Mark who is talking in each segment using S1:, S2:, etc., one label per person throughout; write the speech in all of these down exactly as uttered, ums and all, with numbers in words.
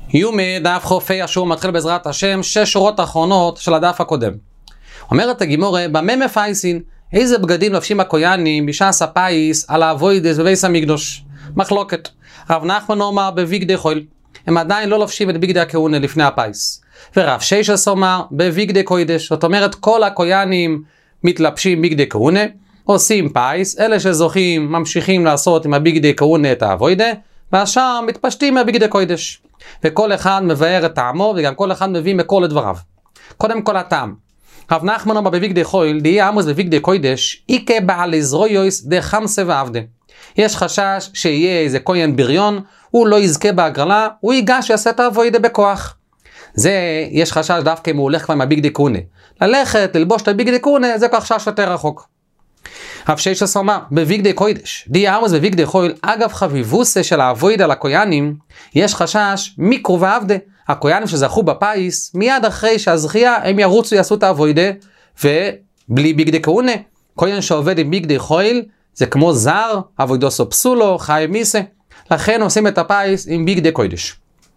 S1: יומי דף חופי אשור מתחיל בעזרת השם שש שורות אחרונות של הדף הקודם. אומרת הגימורה, במה מפייסין, איזה בגדים לובשים הכהנים בשעס הפייס על האבוידס בבייס המקדוש? מחלוקת. רב נחמן אומר בבגדי חול, הם עדיין לא לובשים את בגדי הכהונה לפני הפייס. ורב ששס אומר בבגדי קוידש, זאת אומרת כל הכהנים מתלבשים בגדי כהונה, עושים פייס, אלה שזוכים ממשיכים לעשות עם הבגדי כהונה את האבוידה, והשאר מתפשטים מהבגדי קוידש. וכל אחד מבאר את טעמו, וגם כל אחד מביא מכל לדבריו. קודם כל הטעם. רב נחמן אומר בבגדי חול, דהי עמוס בבגדי קוידש, איקה בעל עזרויוס דה חמסה ועבדה. יש חשש שיהיה איזה כהן בריון, הוא לא יזכה בהגרלה, הוא ייגש ויעשה את האבוידה בכוח. זה, יש חשש דווקא אם הוא הולך כבר עם הבגדי כהונה. ללכת, ללבוש את הבגדי כהונה, זה חשש יותר רחוק. רב ששס אומר, בבגדי קוידש, די עמוס בבגדי חול, אגב חביבוסה של האבוידה לכהנים, יש חשש מיקרו ועבדה. הכהנים שזכו בפייס, מיד אחרי שהזכייה, הם ירוצו יעשו את האבוידה, ובלי בגדי כהונה. כהן שעובד עם בגדי חול, זה כמו זר, אבוידוסו פסולו, חי מיסה. לכן עושים את הפייס עם בגדי קוידש.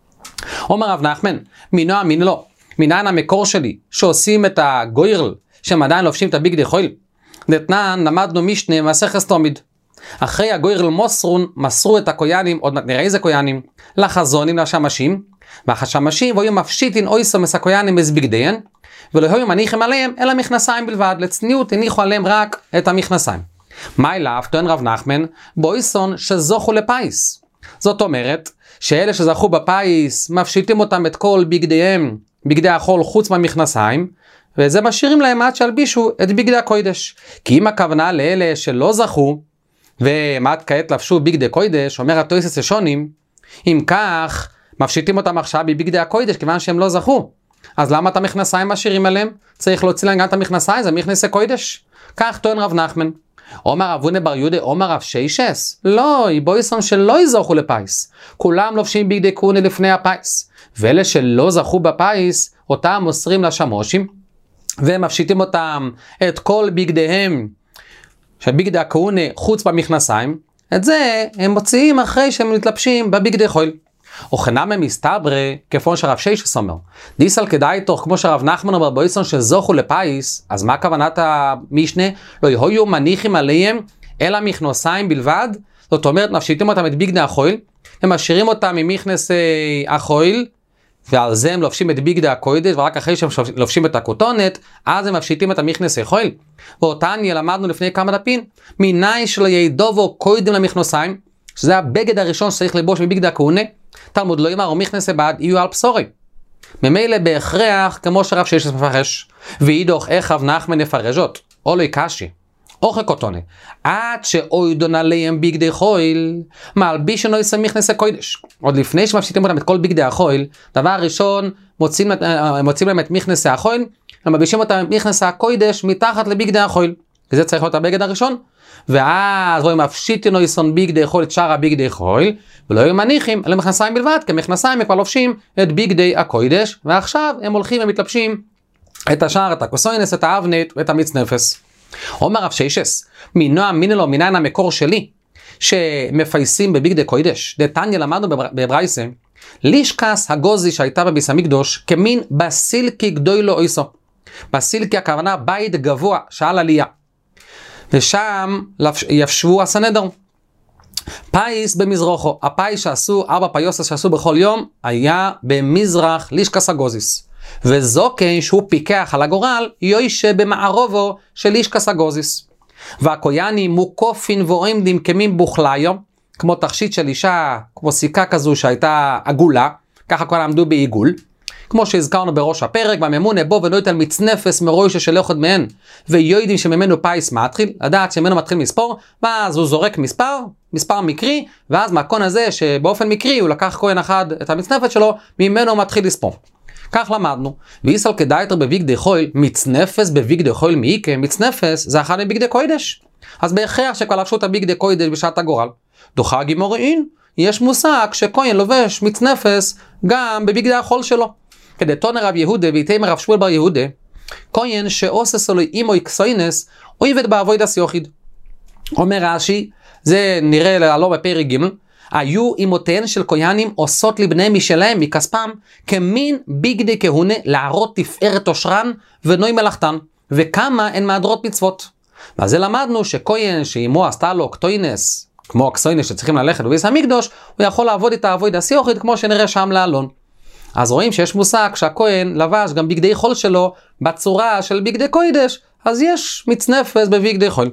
S1: אומר רב נחמן, מינו אמין לו, מנין המקור שלי, שעושים את הגוירל, שהם עדיין לובשים את הבגדי חול. נתנן, למדנו משנה מסכת תמיד. אחרי הגוירל מוסרון, מסרו את הכהנים, עוד מעט נראה איזה כהנים, לחזונים, לשמשים, והשמשים והיו מפשיטין אויסו מסכהנים בגדיהן, ולא היו מניחים עליהם אלא מכנסיים בלבד, לצניעות הניחו עליהם רק את המכנסיים. מה אליו, טוען רב נחמן, באויסון שזוכו לפייס. זאת אומרת, שאלה שזכו בפייס, מפשיטים אותם את כל בגדיהם, בגדי החול חוץ מהמכנסיים, וזה משאירים להם עד שהלבישו את בגדי הקוידש. כי אם הכוונה לאלה שלא זכו, ומעט כעת לבשו בגדי קוידש, אומר התויסס השונים, אם כך, מפשיטים אותם עכשיו בבגדי הקוידש, כיוון שהם לא זכו. אז למה את המכנסיים משאירים עליהם? צריך להוציא להם גם את המכנסיים, זה מכנסי קוידש. כך טוען רב נחמן. אומר אבונה בר יהודה, אומר רב ששס, לא, איבויסון שלא יזוכו לפייס. כולם לובשים בגדי כהונה לפני הפייס. ואלה שלא זכו בפייס, אותם מוסרים לשמושים, והם מפשיטים אותם את כל בגדיהם, שבגדי הכהונה חוץ במכנסיים, את זה הם מוציאים אחרי שהם מתלבשים בבגדי חול. וכנם הם מסתברה, כפון שרב ששס אומר, דיסל כדאי תוך כמו שרב נחמן אומר באויסון שזוכו לפייס, אז מה כוונת המשנה? לא יהיו מניחים עליהם אלא מכנסיים בלבד, זאת אומרת מפשיטים אותם את בגדי החול, הם משאירים אותם ממכנסי החול, ועל זה הם לובשים את בגדי הקוידש, ורק אחרי שהם לובשים את הכותונת, אז הם מפשיטים את המכנסי חול. ואותן ילמדנו לפני כמה דפים, מיני שלא ידובו קוידם למכנסיים, שזה הבגד הראשון שצריך לבוש מבגדי הכהונה, תלמוד לא יאמר או מכנסי בעד יהיו על בשורי. ממילא בהכרח כמו שרב ששס מפרש, ואידוך איך רב נחמן נפרש זאת, או לא יקשי, או חכותונה, עד שאוידון עליהם בגדי חול, מלבישן לא יסם מכנסי קוידש. עוד לפני שמפשיטים אותם את כל בגדי החול, דבר ראשון, מוצאים, מוצאים להם את מכנסי החול, הם מלבישים אותם את מכנסי הקוידש מתחת לבגדי החול. וזה צריך להיות הבגד הראשון. ואז רואים מפשיטים לא יסון בגדי חול את שאר הבגדי חול, ולא היו מניחים, אלא מכנסיים בלבד, כי מכנסיים הם כבר לובשים את בגדי הקוידש, ועכשיו הם הולכים ומתלבשים את השאר, את הכוסוינס, את האבנית ואת המצנפס. אומר רב ששס, מינו אמין לו מנין המקור שלי, שמפייסים בבגדי קוידש, דתניא למדנו בברייסה, לישקס הגוזי שהייתה בביס המקדוש, כמין בסילקי גדולו אויסו. בסילקי הכוונה בית גבוה, שעל עלייה. ושם ישבו הסנהדרין. פייס במזרחו, הפייס שעשו, ארבע פיוסס שעשו בכל יום, היה במזרח לישקס הגוזיס. וזוקן שהוא פיקח על הגורל, יוישה במערובו של לישקס הגוזיס. והכהנים מוקופין ועומדים כמים בוכליו, כמו תכשיט של אישה, כמו סיכה כזו שהייתה עגולה, ככה כבר עמדו בעיגול. כמו שהזכרנו בראש הפרק, והממונה בו ונויטל מצנפס מרוישה של אחד מהן, ויודעים שממנו פייס מתחיל, לדעת שממנו מתחיל מספור, ואז הוא זורק מספר, מספר מקרי, ואז מהקון הזה שבאופן מקרי הוא לקח כהן אחד את המצנפת שלו, ממנו מתחיל לספור. כך למדנו, ויסל כדאיתר בבגדי חול, מצנפס בבגדי חול מאיקה, מצנפס זה אחד מבגדי קוידש. אז בהכרח שכבר לבשו את הבגדי קוידש בשעת הגורל. דוחה גימורין, יש מושג שכהן לובש מצנפס גם בבגדי החול שלו. כדי תונה רב יהודה ואיתם רב שמואל בר יהודה, כהן שעושה סלוי אימו אקסוינס, אויבד בעבוידס יוחיד. אומר רש"י, זה נראה לעלות בפרק ג', היו אמותיהן של כהנים עושות לבניהם משלהם, מכספם, כמין בגדי כהונה להראות תפארת עושרן ונוי מלאכתן, וכמה הן מהדרות מצוות. ואז למדנו שכהן שאמו עשתה לו קטוינס, כמו הקסוינס שצריכים ללכת בבית המקדוש, הוא יכול לעבוד את העבודה הסיוחית כמו שנראה שם לעלון. אז רואים שיש מושג שהכהן לבש גם בגדי חול שלו בצורה של בגדי קוידש, אז יש מצנפס בבגדי חול.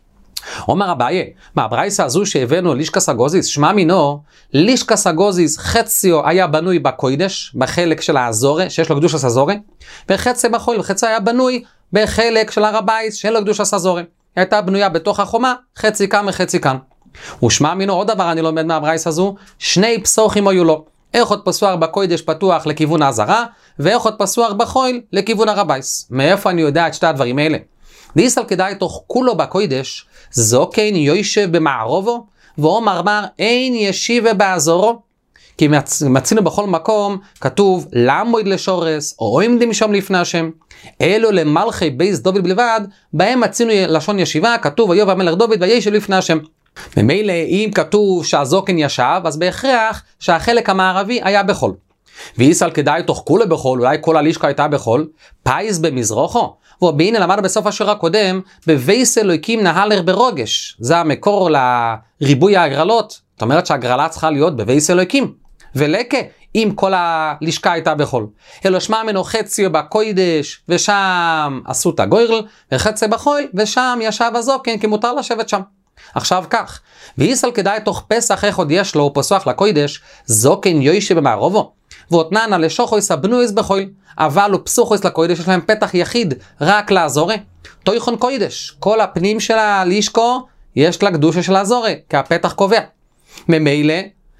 S1: אומר אביי, מהברייסה הזו שהבאנו לישקס הגוזיס, שמע מינו, לישקס הגוזיס חציו היה בנוי בקוידש, בחלק של האזורה, שיש לו קדושת האזורה, וחצי בחול, וחצי היה בנוי בחלק של הר הבית, שאין לו קדושת האזורה. היא הייתה בנויה בתוך החומה, חצי כאן וחצי כאן. ושמע מינו עוד דבר אני לומד מהברייסה הזו, שני פסוחים היו לו. אחד פסוח בקוידש פתוח לכיוון העזרה, ואחד פסוח בחול לכיוון הר הבית. מאיפה אני יודע את שתי הדברים האלה? דיסל כדאי תוך כולו בקוידש, זו כן יושב במערובו, ואומר מר אין ישיבה באזורו, כי מצ... מצינו בכל מקום, כתוב למויד לשורס, או עומדים שם לפני השם, אלו למלכי בייס דוד בלבד, בהם מצינו לשון ישיבה, כתוב ויובא המלך דוד וישב לפני השם. ממילא אם כתוב שהזוקן ישב, אז בהכרח שהחלק המערבי היה בחול. ויסל כדאי תוך כולה בחול, אולי כל הלישקה הייתה בחול, פייס במזרוחו, והנה למד בסוף השיר הקודם, בבייס אלוהיקים נהלך ברוגש, זה המקור לריבוי ההגרלות, זאת אומרת שההגרלה צריכה להיות בבייס אלוהיקים, ולקה, אם כל הלישקה הייתה בחול. אלו שמע מנו חצי בקוידש, ושם עשו את הגוירל, וחצי בחול, ושם ישב הזוקן, כי מותר לשבת שם. עכשיו כך, ויסל כדאי תוך פסח איך עוד יש לו, הוא פסוח לקוידש, זוקן יוישב במערובו, ואותננה לשוחויס הבנויס בחול, אבל הוא פסוחויס לקוידש, יש להם פתח יחיד רק לאזורה. תויכון קוידש, כל הפנים של הלישקו, יש לה קדושה של האזורה, כי הפתח קובע. ממילא,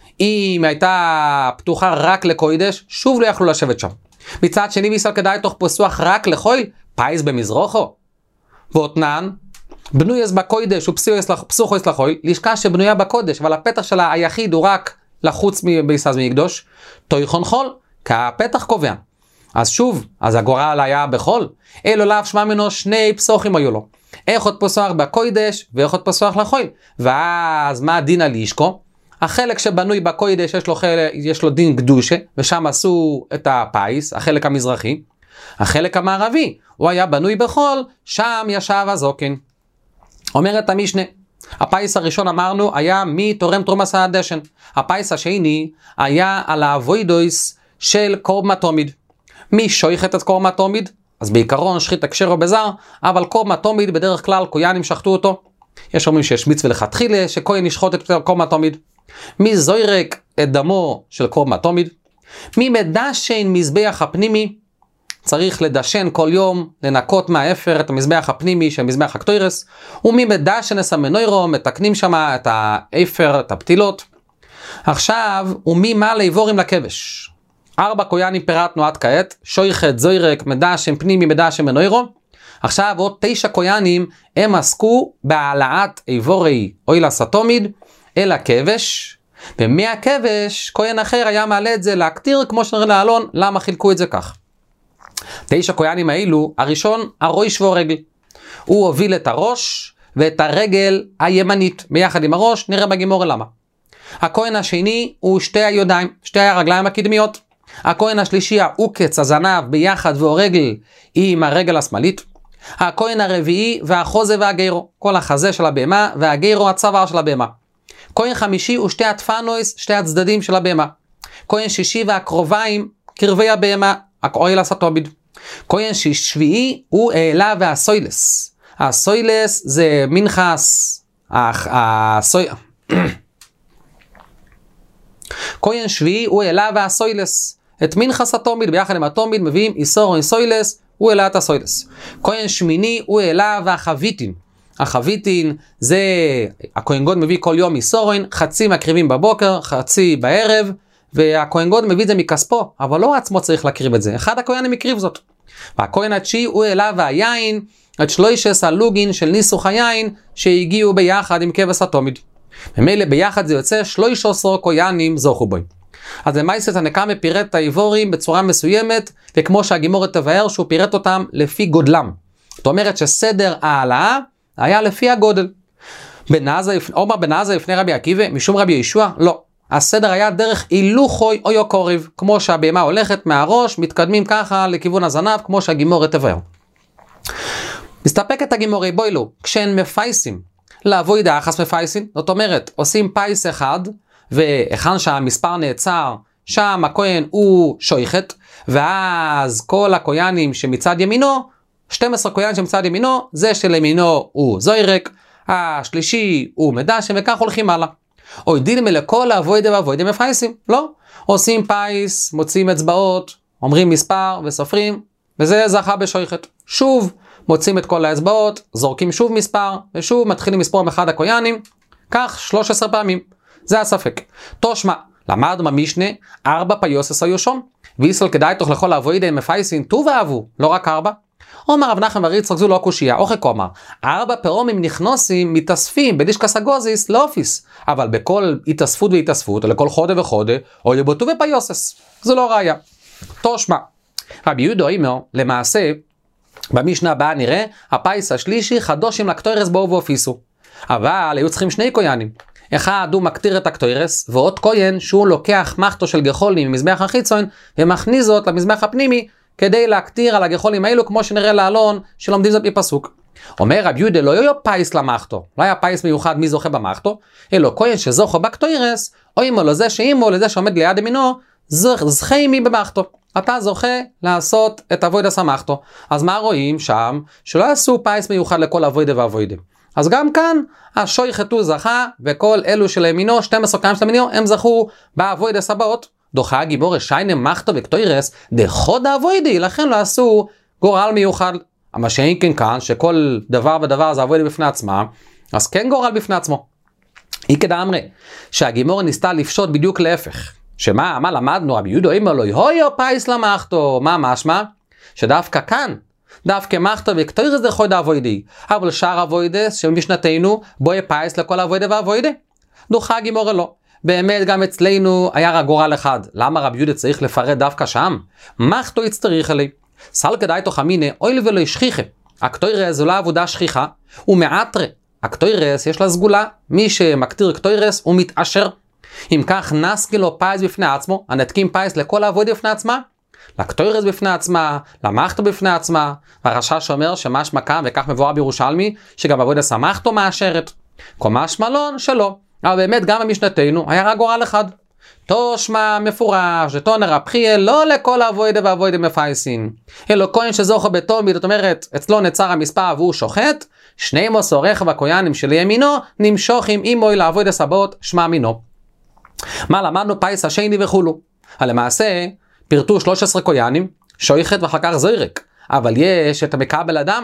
S1: אם הייתה פתוחה רק לקוידש, שוב לא יכלו לשבת שם. מצד שני, ויסל כדאי תוך פסוח רק לחול, פייס במזרוחו. ואותנן, בנויס בקוידש ופסוחויס לחול, לשכה שבנויה בקודש, אבל הפתח שלה היחיד הוא רק לחוץ ביסז מקדוש, תויכון חול, כי הפתח קובע. אז שוב, אז הגורל היה בחול, אלו לאו שמע מנו שני פסוחים היו לו. אחד פסוח בקוידש ואחד פסוח לחול. ואז מה הדין על לישקו? החלק שבנוי בקוידש יש לו, חלק, יש לו דין קדושה, ושם עשו את הפייס, החלק המזרחי. החלק המערבי, הוא היה בנוי בחול, שם ישב הזוקן. אומרת המשנה, הפייס הראשון אמרנו היה מי תורם תרומס הדשן. הפייס השני היה על האבוידויס של קורבן תומיד. מי שויכת את קורבן תומיד? אז בעיקרון שחית הקשרו בזר, אבל קורבן תומיד בדרך כלל כהנים שחטו אותו. יש אומרים שיש מצווה לכתחילה שכהן ישחוט את קורבן תומיד. מי זוירק את דמו של קורבן תומיד? מי מדשן מזבח הפנימי? צריך לדשן כל יום, לנקות מהאפר את המזבח הפנימי של מזבח הקטוירס, ומי מדשן את המנוירו, מתקנים שם את האפר, את הפתילות. עכשיו, ומי מה לעבורים לכבש? ארבע כהנים פירטנו עד כעת, שויכת, זוירק, מדשן פנימי, מדשן מנוירו. עכשיו עוד תשע כהנים, הם עסקו בהעלאת עבורי אוילס התומיד אל הכבש, ומהכבש כהן אחר היה מעלה את זה להקטיר, כמו שנראה לעלון, למה חילקו את זה כך. תשע כהנים האלו, הראשון הראש והרגל. הוא הוביל את הראש ואת הרגל הימנית ביחד עם הראש, נראה בגימור למה. הכהן השני הוא שתי הידיים, שתי הרגליים הקדמיות. הכהן השלישי הוא קץ הזנב ביחד והרגל עם הרגל השמאלית. הכהן הרביעי והחוזה והגיירו, כל החזה של הבהמה והגיירו הצוואר של הבהמה. כהן חמישי הוא שתי התפנויס, שתי הצדדים של הבהמה. כהן שישי והקרוביים, קרבי הבהמה, אוילס התומיד. כהן שביעי הוא העלה והסוילס. הסוילס זה מנחס, הסוי... כהן שביעי הוא העלה והסוילס. את מנחס התומיד ביחד עם התומיד מביאים איסור או סוילס, הוא העלה את הסוילס. כהן שמיני הוא העלה והחביתין. החביתין זה, הכהן גוד מביא כל יום איסורין, חצי מקריבים בבוקר, חצי בערב, והכהן גוד מביא את זה מכספו, אבל לא עצמו צריך להקריב את זה. אחד הכהנים הקריב זאת. והכהן התשיעי הוא העלה והיין, את שלושת הלוגין של ניסוך היין, שהגיעו ביחד עם כבש התומיד. ממילא ביחד זה יוצא שלושה עשר כהנים זוכו בו. אז למעשה הנקמה פירט את העבורים בצורה מסוימת, וכמו שהגימורת תבהר שהוא פירט אותם לפי גודלם. זאת אומרת שסדר העלאה היה לפי הגודל. אומר בנעזה לפני רבי עקיבא, משום רבי ישוע? לא. הסדר היה דרך הילוכוי או יוקוריב, כמו שהבהמה הולכת מהראש, מתקדמים ככה לכיוון הזנב, כמו שהגימורה תבהר. מסתפקת הגימורה, בואי לו, כשהן מפייסים, לעבוד היחס מפייסים, זאת אומרת, עושים פייס אחד, והיכן שהמספר נעצר, שם הכהן הוא שויכת, ואז כל הכהנים שמצד ימינו, שנים עשר כהנים שמצד ימינו, זה שלימינו הוא זוירק, השלישי הוא מדשם, וכך הולכים הלאה. או דין מלכל אבוידה ואבוידה מפייסים, לא. עושים פייס, מוצאים אצבעות, אומרים מספר וסופרים, וזה זכה בשויכת. שוב, מוצאים את כל האצבעות, זורקים שוב מספר, ושוב מתחילים לספור מאחד הכהנים, כך שלוש עשרה פעמים. זה הספק. תושמע, למד במשנה, ארבע פיוסס היו שום, וישראל כדאי תוך לכל אבוידה מפייסים, טוב ואהבו, לא רק ארבע. אומר רב נחמן בר יצחק זו לא קושיה, אוכל כומר, ארבע פירומים נכנוסים, מתאספים בדישקס הגוזיס לאופיס, אבל בכל התאספות והתאספות, או לכל חודה וחודה, או לבוטו ופיוסס, זו לא ראיה. תושמע, רבי יהודה אומר, למעשה, במשנה הבאה נראה, הפייס השלישי חדושים לקטוירס בואו ואופיסו, אבל היו צריכים שני כהנים, אחד הוא מקטיר את הקטוירס, ועוד כהן שהוא לוקח מחתו של גחולים ממזבח החיצון, ומכניס זאת למזבח הפנימי, כדי להקטיר על הגחולים האלו, כמו שנראה לאלון, שלומדים זאת בפסוק. אומר רב יהודה, לא היה פייס למחתו, לא היה פייס מיוחד מי זוכה במחתו, אלא כהן שזוכה בקטוירס, או אימו לזה שאימו לזה שעומד ליד ימינו, זוכה מי במחתו. אתה זוכה לעשות את אבוידס המחתו. אז מה רואים שם? שלא יעשו פייס מיוחד לכל אבוידה ואבוידה. אז גם כאן, השויכת הוא זכה, וכל אלו של ימינו, שנים עשר כהנים של ימינו, הם זכו באבוידס הבאות. דוחה הגימורה שיינה מחתו וקטוירס דחוד האבוידי, לכן לא עשו גורל מיוחד. אבל שאין כן כאן, שכל דבר ודבר זה אבוידי בפני עצמה, אז כן גורל בפני עצמו. היא כדאמרי, שהגימורה ניסתה לפשוט בדיוק להפך. שמה, מה למדנו? רבי יהודה אומר לו, הויו פייס למחתו, מה משמע? שדווקא כאן, דווקא מחתו וקטוירס דחוד האבוידי, אבל שאר אבוידס שבמשנתנו, בו יהיה פייס לכל אבוידי ואבוידי. דוחה הגימורה לא. באמת גם אצלנו היה רק גורל אחד. למה רבי יהודה צריך לפרט דווקא שם? מחתו יצטריך עלי. סל כדאי תוך אמינה, אוי ולא ישכיחה. הקטוירס זו לא עבודה שכיחה, הוא מעטרה. הקטוירס יש לה סגולה. מי שמקטיר קטוירס הוא מתעשר. אם כך נסקי לו פייס בפני עצמו, הנתקים פייס לכל העבודה בפני עצמה, לקטוירס בפני עצמה, למחתו בפני עצמה, והרשש אומר שמשמע כאן, וכך מבואר בירושלמי, שגם עבודה שמחתו מאשרת. משמע לא שלא. אבל באמת גם במשנתנו היה רק גורל אחד. תושמע מפורש, שתונר הבחייה לא לכל אבוידה ואבוידה מפייסין. אלו כהן שזוכה בתומית, זאת אומרת, אצלו נצר המספר והוא שוחט, שני מוסו רכב הכהנים שלימינו, נמשוכים עמוי לאבוידה סבות, שמע מינו. מה למדנו? פייס השני וכולו. למעשה, פירטו שלוש עשרה כהנים, שויכת ואחר כך זוירק. אבל יש את המקבל אדם,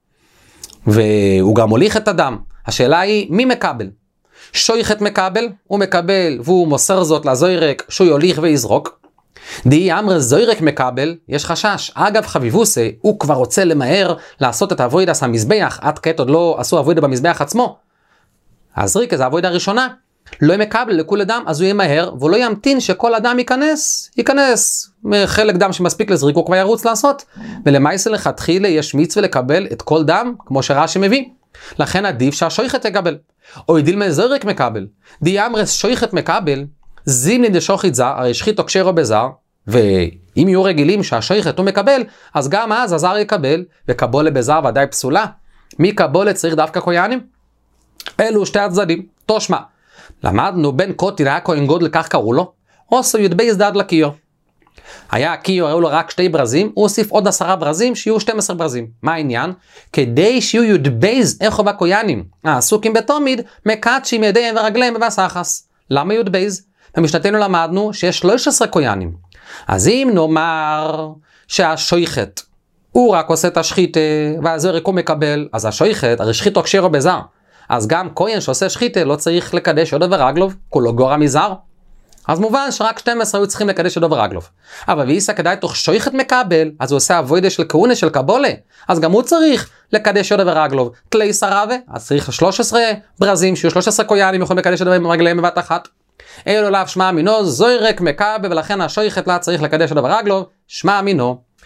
S1: והוא גם מוליך את אדם. השאלה היא, מי מקבל? שויכת מקבל, הוא מקבל והוא מוסר זאת לזוירק שהוא יוליך ויזרוק. די אמר זוירק מקבל, יש חשש. אגב חביבוסי, הוא כבר רוצה למהר לעשות את האבוידס המזבח, עד כעת עוד לא עשו אבוידה במזבח עצמו. הזריקה זה האבוידה הראשונה. לא מקבל לכול אדם, אז הוא יהיה מהר, והוא לא ימתין שכל אדם ייכנס, ייכנס. חלק דם שמספיק לזריק הוא כבר ירוץ לעשות. ולמעשה לכתחילה יש מצווה לקבל את כל דם, כמו שרש"י מביא. לכן עדיף שהשויכת יקבל. או ידיל זוירק מקבל. די אמרס שויכת מקבל, זימלין דשוחית זר, הרי שחית או קשרו בזר, ואם יהיו רגילים שהשויכת הוא מקבל, אז גם אז הזר יקבל, וקבולה בזר ודאי פסולה. מי קבולה צריך דווקא כהנים? אלו שתי הצדדים. תושמע, למדנו בין קוטין היה כהן גודל, כך קראו לו, עושו יודבי זדד לקיו. היה הקיו, היו לו רק שתי ברזים, הוא הוסיף עוד עשרה ברזים, שיהיו שנים עשר ברזים. מה העניין? כדי שיהיו יודבייז איכו בכהנים, העסוקים בתומיד, מקדשים ידיהם ורגליהם בבסחס. למה יודבייז? במשנתנו למדנו שיש שלוש עשרה כהנים. אז אם נאמר שהשויכת, הוא רק עושה את השחיתה, והזוירק הוא מקבל, אז השויכת, הרי שחיתו קשרו בזר. אז גם כהן שעושה שחיתה לא צריך לקדש ידו ורגלוב, כולו גורע מזר. אז מובן שרק שנים עשר היו צריכים לקדש ידו ורגלוב. אבל ואיסא כדאי תוך שויכת מקבל, אז הוא עושה אבוידה של כהונה של קבולה, אז גם הוא צריך לקדש ידו ורגלוב. תלי שרבה, אז צריך שלוש עשרה ברזים, שיהיו שלוש עשרה כהנים יכולים לקדש ידו ורגליהם בבת אחת. אלו לאו שמע מינו, זוירק מקבל, ולכן השויכת לה צריך לקדש ידו ורגלוב, שמע מינו.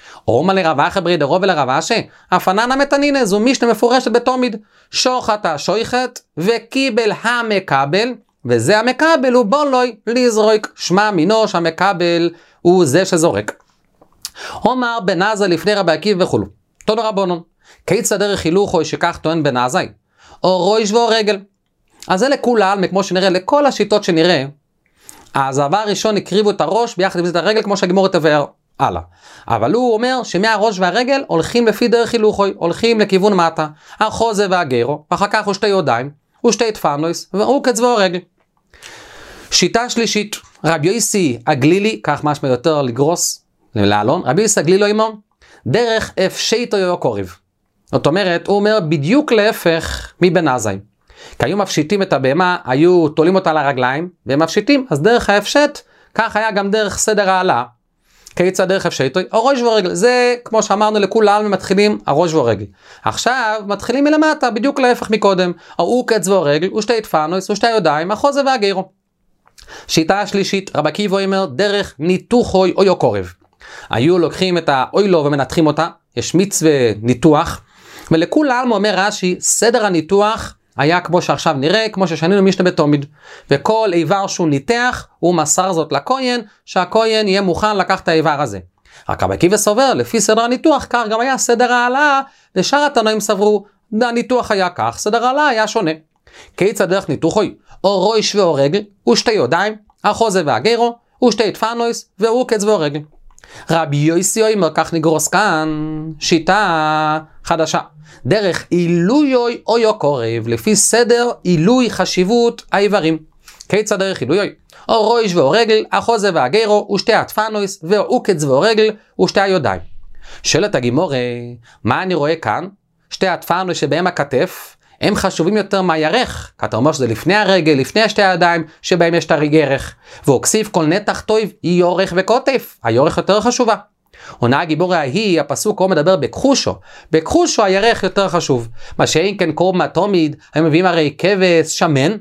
S1: אומה לרב אחי ברי דרוב ולרב אשי, הפננה מתנינא, זו משנה מפורשת בתומיד, שוחט השויחת וקיבל המקבל, וזה המקבל הוא בולוי לזרוק, שמע מינו שהמקבל הוא זה שזורק. אומר בן עזאי לפני רבי עקיבא וכולו, תודה רבונון, כיצד דרך הילוכו שכך טוען בן עזאי, או ראש ואו רגל. אז זה לכולם, כמו שנראה, לכל השיטות שנראה, אז הדבר הראשון הקריבו את הראש ביחד עם את הרגל, כמו שהגמור תבאר הלאה. אבל הוא אומר שמהראש והרגל הולכים לפי דרך הילוכוי, הולכים לכיוון מטה, החוזה והגרו, ואחר כך הוא שתי ידיים, הוא שתי תפנויס, והוא כצבו רגל. שיטה שלישית, רבי יוסי הגלילי, כך משמע יותר לגרוס, לעלון, רבי יוסי הגלילי אימו, דרך אפשייתו יו קוריב. זאת אומרת, הוא אומר בדיוק להפך מבן עזאי. כי היו מפשיטים את הבהמה, היו תולים אותה לרגליים, והם מפשיטים, אז דרך ההפשט, כך היה גם דרך סדר העלה. כיצד דרך הפשטו, הראש והרגל, זה כמו שאמרנו לכולם, מתחילים הראש והרגל. עכשיו מתחילים מלמטה, בדיוק להפך מקודם, הוא קצבו הרגל, הוא שתי תפנויס, הוא שתי ידיים, החוזה והגרו. שיטה השלישית, רבי עקיבא אומר, דרך ניתוחוי או יוקורב. היו לוקחים את האוילו ומנתחים אותה, יש מצווה ניתוח, ולכולם אומר רש"י, סדר הניתוח היה כמו שעכשיו נראה, כמו ששנינו משנה בתומיד. וכל איבר שהוא ניתח, הוא מסר זאת לכהן, שהכהן יהיה מוכן לקחת את האיבר הזה. רק רבי עקיבא סובר, לפי סדר הניתוח, כך גם היה סדר העלה, ושאר התנאים סברו, הניתוח היה כך, סדר העלה היה שונה. כיצד דרך ניתוחוי, או ראש ואו רגל, ושתי ידיים, החוזה והגרו, ושתי תפנויס, והוא קצבו רגל. רבי יוסי אומר, כך נגרוס כאן, שיטה חדשה. דרך עילוי או יוקורב, לפי סדר עילוי חשיבות האיברים. כיצד דרך עילוי? או ראש ואו רגל, החוזה והגרו, ושתי התפנויס, והוא קצבו רגל, ושתי הידיים. שאלת הגימורה, מה אני רואה כאן? שתי התפנויס שבהם הכתף, הם חשובים יותר מהירך, כי אתה אומר שזה לפני הרגל, לפני שתי הידיים, שבהם יש את הירך. והוקסיף כל נתח טוב, יורך וכותף. היורך יותר חשובה. עונה הגיבורה ההיא, הפסוק הוא מדבר בכחושו. בכחושו הירך יותר חשוב. מה שאין כן קורב מהתומיד, הם מביאים הרי כבש שמן,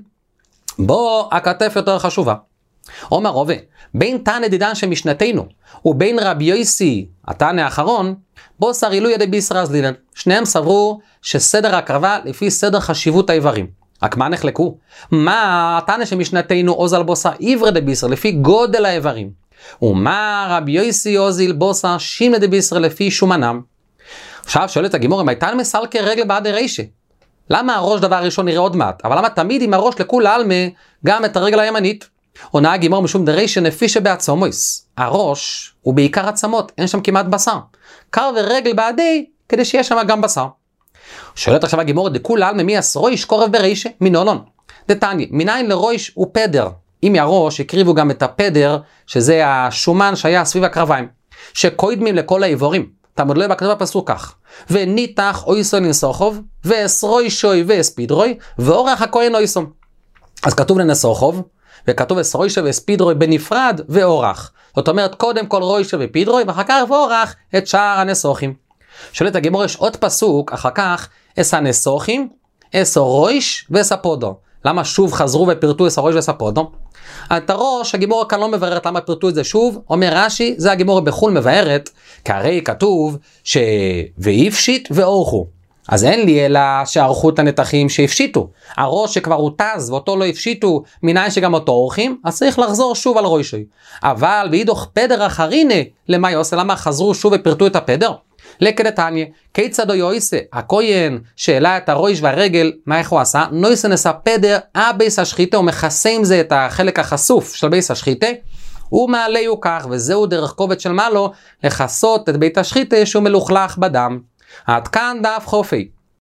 S1: בו הכתף יותר חשובה. אומר רובה, בין תנא דדן שמשנתנו, ובין רבי יוסי, התנא האחרון, בו שר עילוי ידי ביסרא זלינן. שניהם סברו שסדר הקרבה לפי סדר חשיבות האיברים. רק מה נחלקו? מה התנא שמשנתנו עוזל בוסר עברי דביסרא לפי גודל האיברים. ומה רבי יוסי עוזיל בוסר שימנה דביסרא לפי שומנם. עכשיו שואלת הגימורה, מייתן מסלקי רגל בעד הרישה? למה הראש דבר ראשון נראה עוד מעט? אבל למה תמיד עם הראש לכול עלמה גם את הרגל הימנית? עונה הגימורה משום דרישה נפישה בעצמויס. הראש הוא בעיקר עצמות, אין שם כמעט בשר. קר ורגל בעדי כדי שיש שם גם בשר. שואלת עכשיו הגימורה, דכול עלמה מי הסרויש קורב ברישה? מנולון. דתניא, מניין לרויש הוא פדר. אם מהראש הקריבו גם את הפדר, שזה השומן שהיה סביב הקרביים, שקוידמים לכל האיבורים. תמוד לא בכתוב הפסוק כך. וניתח אויסון נסוחוב, ואסרוישוי ואספידרוי, ואורח הכהן אויסון. אז כתוב לנסוחוב, וכתוב אסרוישוי ואספידרוי בנפרד ואורח. זאת אומרת, קודם כל רוישוי ופידרוי, ואחר כך ואורח את שאר הנסוחים. שואלת הגימורה, יש עוד פסוק, אחר כך, אס הנסוחים, אס הרויש ואס הפודו. למה שוב חזרו ופרטו אס הרויש ואס הפודו? את הראש, הגימורה כאן לא מבארת למה פרטו את זה שוב, אומר רש"י, זה הגימורה בחול מבארת, כי הרי כתוב ש... ואיפשיט ואורחו. אז אין לי אלא שערכו את הנתחים שהפשיטו. הראש שכבר הותז ואותו לא הפשיטו, מנין שגם אותו אורחים, אז צריך לחזור שוב על רוישוי. אבל ואידוך פדר אחרינה, למה יעשה? למה חזרו שוב ופרטו את הפדר? לקדתניא, כיצד או יויסה, הכהן שאלה את הראש והרגל, מה איך הוא עשה? נויסה נסה פדר, הבייס השחיתה, הוא מכסה עם זה את החלק החשוף של בייס השחיתה, הוא מעלה הוא כך, וזהו דרך כובד של מעלו, לחסות את בית השחיתה שהוא מלוכלך בדם. עד כאן דף חופי.